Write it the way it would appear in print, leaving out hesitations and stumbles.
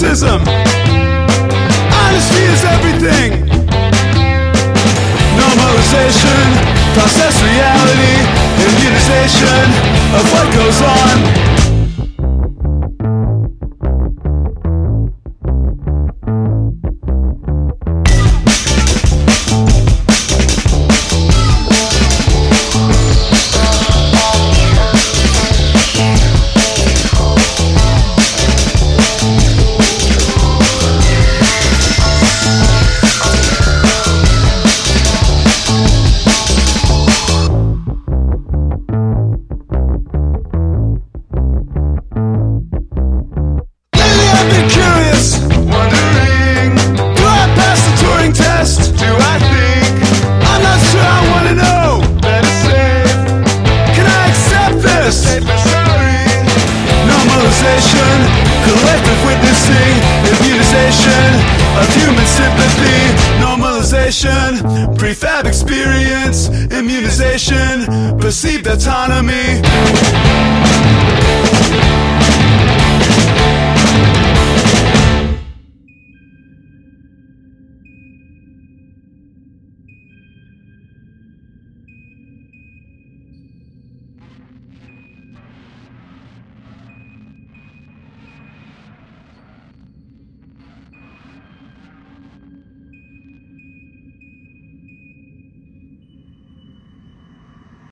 skepticism. Honesty is everything. Normalization, process reality, immunization of what goes on. Collective witnessing, immunization of human sympathy. Normalization, prefab experience, immunization, perceived autonomy.